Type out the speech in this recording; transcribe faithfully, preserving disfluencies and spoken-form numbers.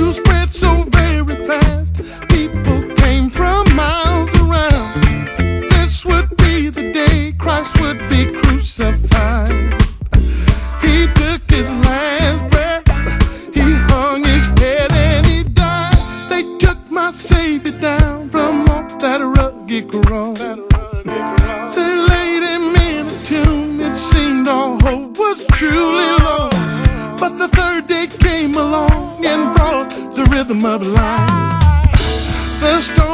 news spread so very fast. People came from miles around. This would be the day Christ would be crucified. He took his last breath, he hung his head and he died. They took my Savior down from off that rugged cross. They laid him in a tomb, it seemed all hope was truly lost. But the third day came along and brought the rhythm of life. The storm